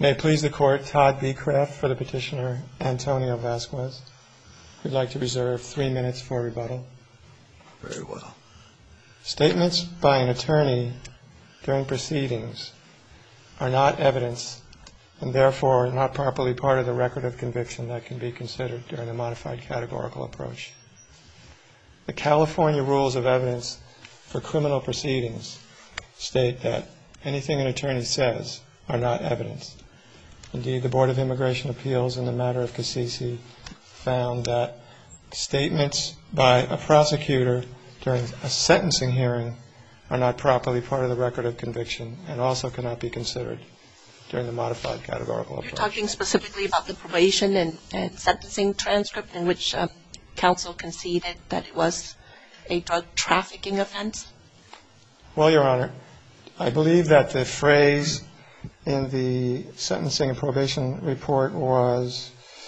May it please the Court, Todd B. Kraft for the petitioner, Antonio Vasquez. We'd like to reserve 3 minutes for rebuttal. Very well. Statements by an attorney during proceedings are not evidence and therefore not properly part of the record of conviction that can be considered during the modified categorical approach. The California rules of evidence for criminal proceedings state that anything an attorney says are not evidence. Indeed, the Board of Immigration Appeals in the matter of Cassisi found that statements by a prosecutor during a sentencing hearing are not properly part of the record of conviction and also cannot be considered during the modified categorical approach. You're talking specifically about the probation and sentencing transcript in which counsel conceded that it was a drug trafficking offense? Well, Your Honor, I believe that the phrase in the sentencing and probation report was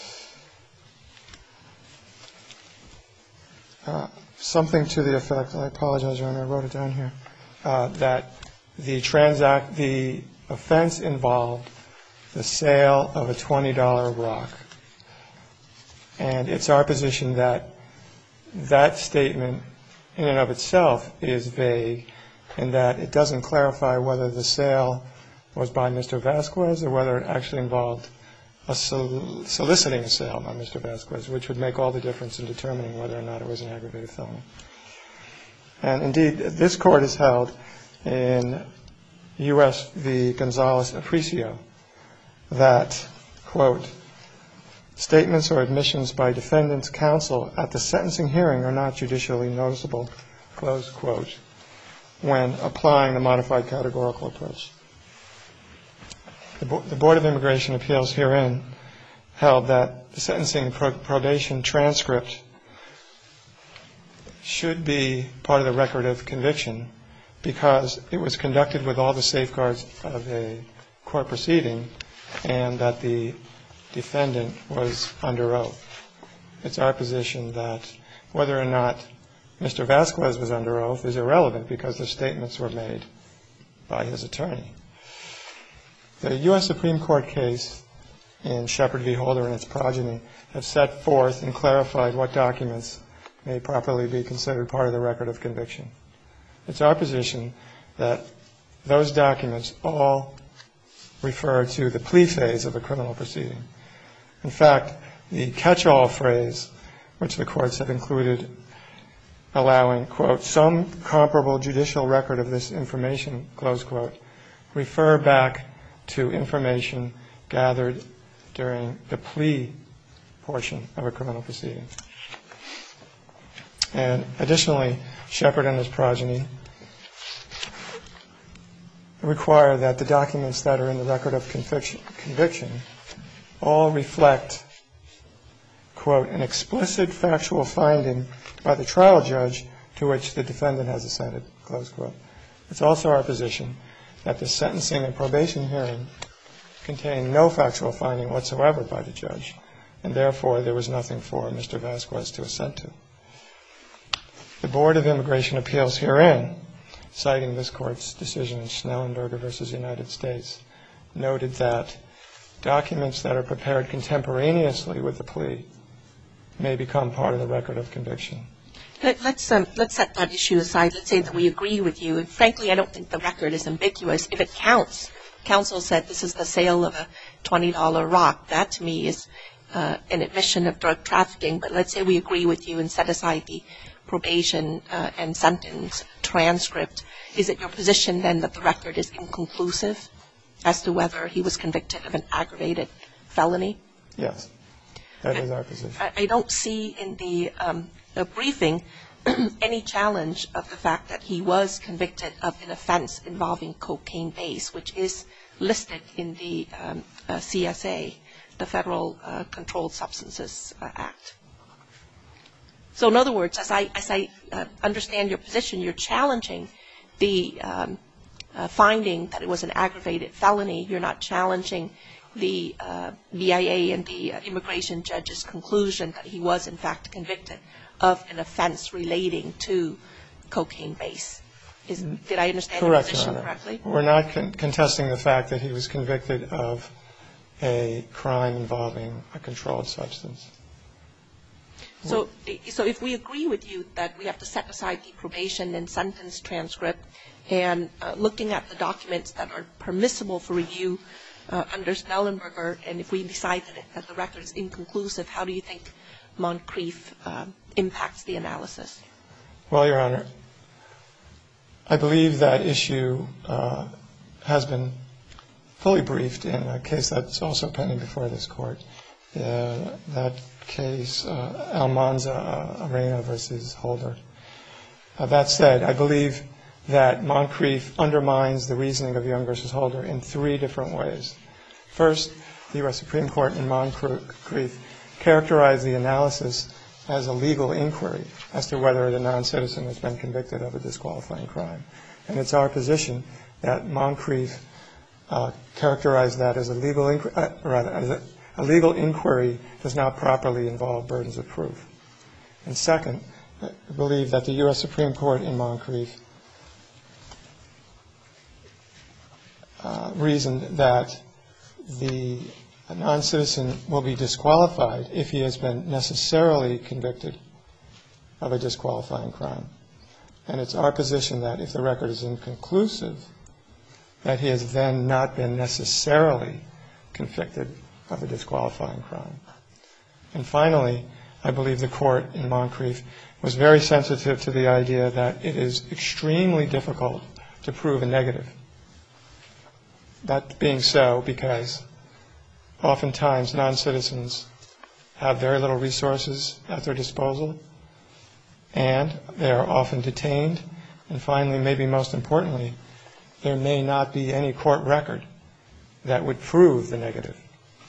something to the effect, I apologize, Your Honor, I wrote it down here, that the offense involved the sale of a $20 rock. And it's our position that that statement in and of itself is vague and that it doesn't clarify whether the sale was by Mr. Vasquez or whether it actually involved soliciting a sale by Mr. Vasquez, which would make all the difference in determining whether or not it was an aggravated felony. And indeed, this Court has held in U.S. v. Gonzalez-Aparicio that, quote, statements or admissions by defendant's counsel at the sentencing hearing are not judicially noticeable, close quote, when applying the modified categorical approach. The Board of Immigration Appeals herein held that the sentencing probation transcript should be part of the record of conviction because it was conducted with all the safeguards of a court proceeding and that the defendant was under oath. It's our position that whether or not Mr. Vasquez was under oath is irrelevant because the statements were made by his attorney. The U.S. Supreme Court case in Shepard v. Holder and its progeny have set forth and clarified what documents may properly be considered part of the record of conviction. It's our position that those documents all refer to the plea phase of a criminal proceeding. In fact, the catch-all phrase, which the courts have included, allowing, quote, some comparable judicial record of this information, close quote, refer back to information gathered during the plea portion of a criminal proceeding. And additionally, Shepard and his progeny require that the documents that are in the record of conviction all reflect, quote, an explicit factual finding by the trial judge to which the defendant has assented, close quote. It's also our position that the sentencing and probation hearing contained no factual finding whatsoever by the judge, and therefore there was nothing for Mr. Vasquez to assent to. The Board of Immigration Appeals herein, citing this Court's decision in Schnellenberger v. United States, noted that documents that are prepared contemporaneously with the plea may become part of the record of conviction. Let's set that issue aside. Let's say that we agree with you. And frankly, I don't think the record is ambiguous. If it counts, counsel said this is the sale of a $20 rock. That, to me, is an admission of drug trafficking. But let's say we agree with you and set aside the probation and sentence transcript. Is it your position, then, that the record is inconclusive as to whether he was convicted of an aggravated felony? Yes, that is our position. I don't see in the briefing any challenge of the fact that he was convicted of an offense involving cocaine base, which is listed in the CSA, the Federal Controlled Substances Act. So in other words, as I understand your position, you're challenging the finding that it was an aggravated felony. You're not challenging the BIA and the immigration judge's conclusion that he was, in fact, convicted of an offense relating to cocaine base. Did I understand your position correctly? We're not contesting the fact that he was convicted of a crime involving a controlled substance. So if we agree with you that we have to set aside the probation and sentence transcript and looking at the documents that are permissible for review under Snellenberger, and if we decide that the record is inconclusive, how do you think Moncrief impacts the analysis? Well, Your Honor, I believe that issue has been fully briefed in a case that's also pending before this Court. That case, Almanza-Arena versus Holder. That said, I believe that Moncrief undermines the reasoning of Young versus Holder in three different ways. First, the U.S. Supreme Court in Moncrief characterized the analysis as a legal inquiry as to whether the non-citizen has been convicted of a disqualifying crime. And it's our position that Moncrief characterized that as a legal inquiry, a legal inquiry does not properly involve burdens of proof. And second, I believe that the U.S. Supreme Court in Moncrief reasoned that the non-citizen will be disqualified if he has been necessarily convicted of a disqualifying crime. And it's our position that if the record is inconclusive, that he has then not been necessarily convicted of a disqualifying crime. And finally, I believe the Court in Moncrief was very sensitive to the idea that it is extremely difficult to prove a negative. That being so because oftentimes non-citizens have very little resources at their disposal, and they are often detained. And finally, maybe most importantly, there may not be any court record that would prove the negative.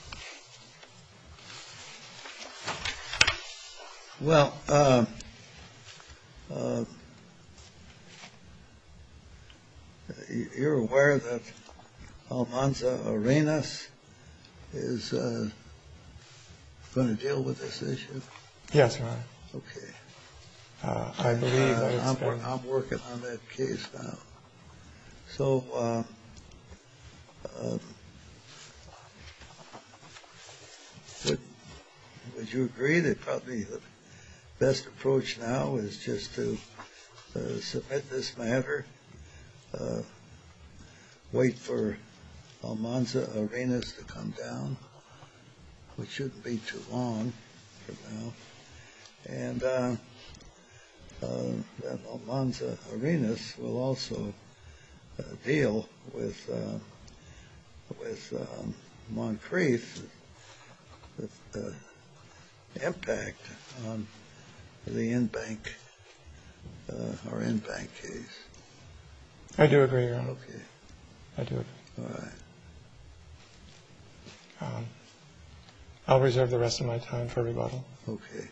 Well, you're aware that Almanza-Arenas is going to deal with this issue? Yes, Your Honor. Okay. I believe that it's been... I'm working on that case now. So, would you agree that probably the best approach now is just to submit this matter, wait for Almanza-Arenas to come down, which shouldn't be too long from now, and that Almanza-Arenas will also deal with Moncrief, the impact on the in-bank or in-bank case. I do agree, Your Honor. Okay. I do agree. All right. I'll reserve the rest of my time for rebuttal. Okay.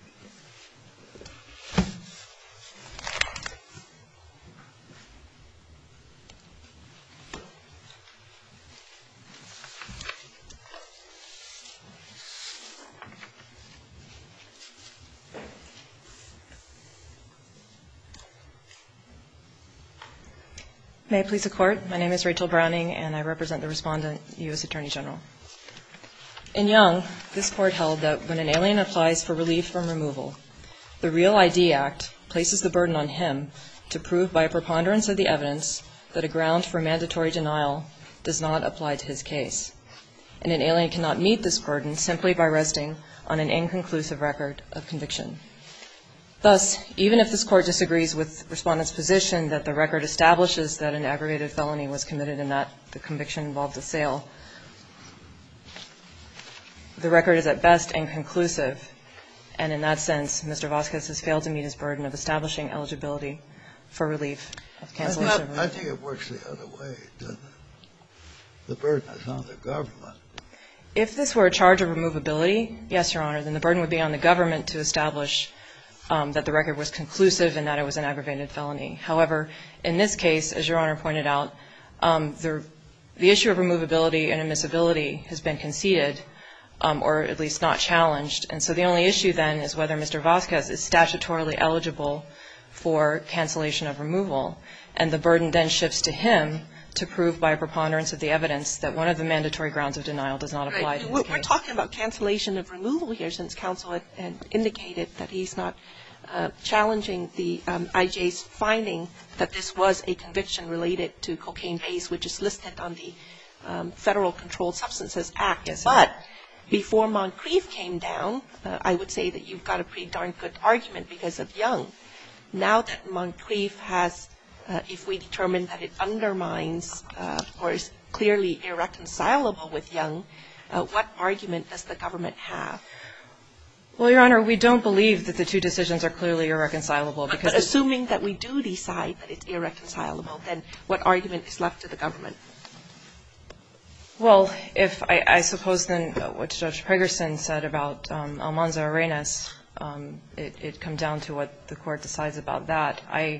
May it please the Court. My name is Rachel Browning, and I represent the respondent, U.S. Attorney General. In Young, this Court held that when an alien applies for relief from removal, the Real ID Act places the burden on him to prove by a preponderance of the evidence that a ground for mandatory denial does not apply to his case. And an alien cannot meet this burden simply by resting on an inconclusive record of conviction. Thus, even if this Court disagrees with respondent's position that the record establishes that an aggravated felony was committed and that the conviction involved a sale, the record is at best inconclusive, and in that sense, Mr. Vasquez has failed to meet his burden of establishing eligibility for relief of cancellation of removal. I think it works the other way, doesn't it? The burden is on the government. If this were a charge of removability, yes, Your Honor, then the burden would be on the government to establish that the record was conclusive and that it was an aggravated felony. However, in this case, as Your Honor pointed out, the issue of removability and admissibility has been conceded, or at least not challenged. And so the only issue then is whether Mr. Vasquez is statutorily eligible for cancellation of removal. And the burden then shifts to him to prove by a preponderance of the evidence that one of the mandatory grounds of denial does not apply to this case. We're talking about cancellation of removal here, since counsel had indicated that he's not challenging the IJ's finding that this was a conviction related to cocaine base, which is listed on the Federal Controlled Substances Act. Yes, but before Moncrief came down, I would say that you've got a pretty darn good argument because of Young. Now that Moncrief has, if we determine that it undermines or is clearly irreconcilable with Young, what argument does the government have? Well, Your Honor, we don't believe that the two decisions are clearly irreconcilable. Because but assuming that we do decide that it's irreconcilable, then what argument is left to the government? Well, if I suppose then what Judge Pregerson said about Almanza-Arenas, it comes down to what the court decides about that.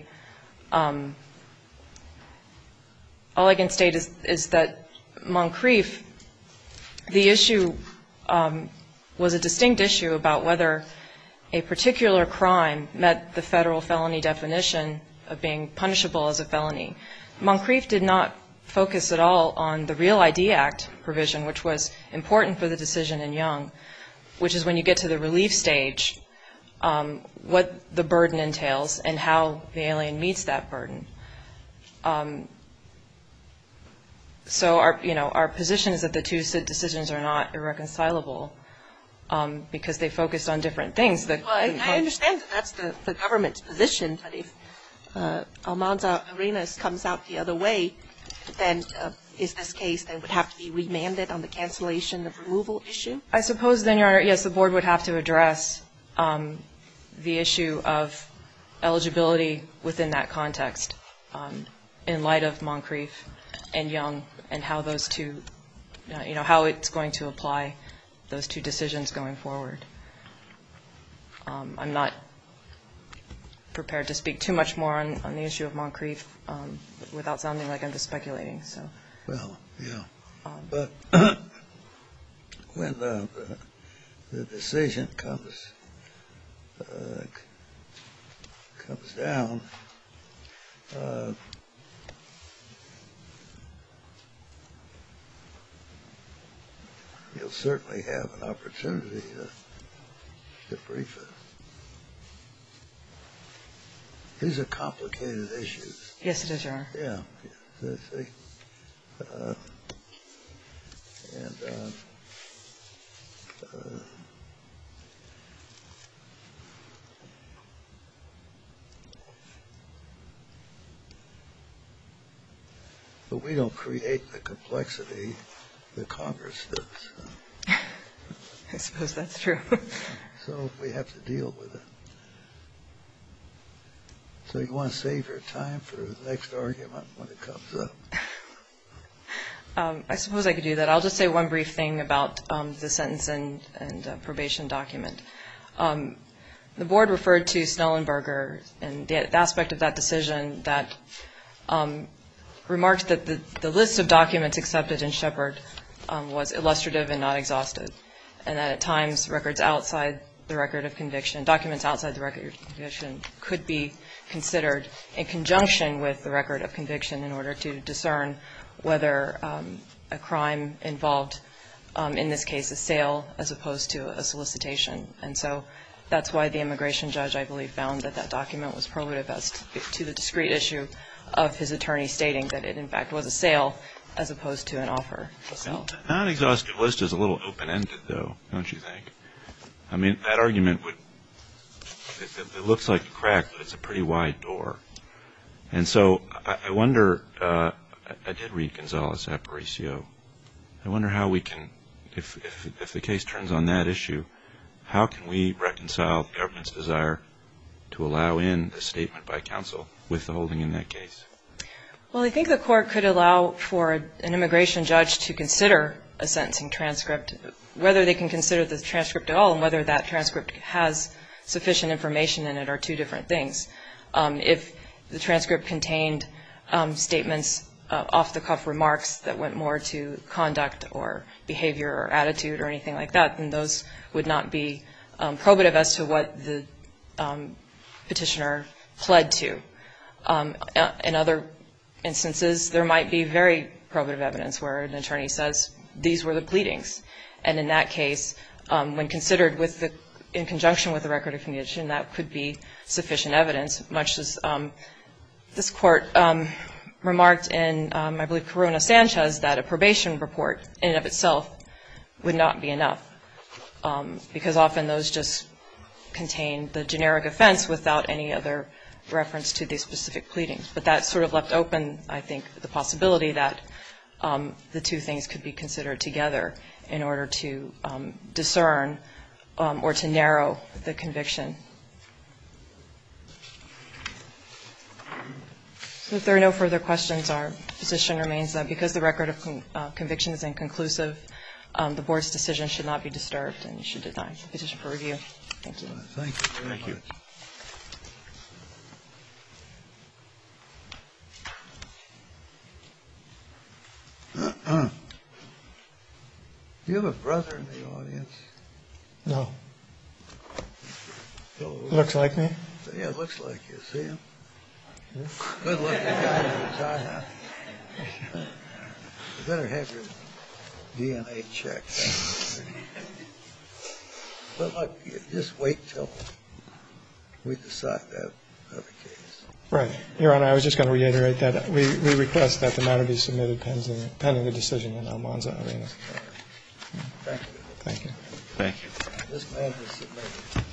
All I can state is that Moncrief, the issue was a distinct issue about whether a particular crime met the federal felony definition of being punishable as a felony. Moncrief did not focus at all on the Real ID Act provision, which was important for the decision in Young, which is when you get to the relief stage, what the burden entails and how the alien meets that burden. So our position is that the two decisions are not irreconcilable because they focused on different things. Well, I understand that that's the government's position, but if Almanza-Arenas comes out the other way, then is this case then would have to be remanded on the cancellation of removal issue? I suppose then, Your Honor, yes, the board would have to address the issue of eligibility within that context in light of Moncrief and Young and how those two, how it's going to apply those two decisions going forward. I'm not prepared to speak too much more on the issue of Moncrief without sounding like I'm just speculating. So. Well, yeah. But when the decision comes down, you'll certainly have an opportunity to brief it. These are complicated issues. Yes, it is, Your Honor. Yeah. But we don't create the complexity that Congress does. I suppose that's true. So we have to deal with it. So you want to save your time for the next argument when it comes up? I suppose I could do that. I'll just say one brief thing about the sentence and probation document. The board referred to Snellenberger and the aspect of that decision that remarked that the list of documents accepted in Shepard was illustrative and not exhaustive, and that at times records outside the record of conviction, documents outside the record of conviction could be considered in conjunction with the record of conviction in order to discern whether a crime involved, in this case, a sale as opposed to a solicitation. And so that's why the immigration judge, I believe, found that that document was probative as to the discrete issue of his attorney stating that it, in fact, was a sale as opposed to an offer to sell. Non-exhaustive list is a little open-ended, though, don't you think? I mean, that argument would, it looks like a crack, but it's a pretty wide door. And so I wonder, I did read Gonzales Aparicio. I wonder how we can, if the case turns on that issue, how can we reconcile the government's desire to allow in a statement by counsel with the holding in that case? Well, I think the court could allow for an immigration judge to consider a sentencing transcript, whether they can consider the transcript at all and whether that transcript has sufficient information in it are two different things. If the transcript contained statements, off-the-cuff remarks that went more to conduct or behavior or attitude or anything like that, then those would not be probative as to what the petitioner pled to. In other instances, there might be very probative evidence where an attorney says, these were the pleadings. And in that case, when considered in conjunction with the record of conviction, that could be sufficient evidence, much as this Court remarked in, I believe, Corona-Sanchez, that a probation report in and of itself would not be enough, because often those just contain the generic offense without any other reference to the specific pleadings. But that sort of left open, I think, the possibility that the two things could be considered together in order to discern or to narrow the conviction. So if there are no further questions, our position remains that because the record of conviction is inconclusive, the Board's decision should not be disturbed and should deny the petition for review. Thank you. Thank you very much. Do you have a brother in the audience? No. Hello. Looks like me. Yeah, it looks like you. See him? Good looking guy. You better have your DNA checked. But look, just wait till we decide that other case. Right. Your Honor, I was just going to reiterate that we request that the matter be submitted pending the decision in Almanza Arenas. Thank you. Thank you. Thank you. This matter is submitted.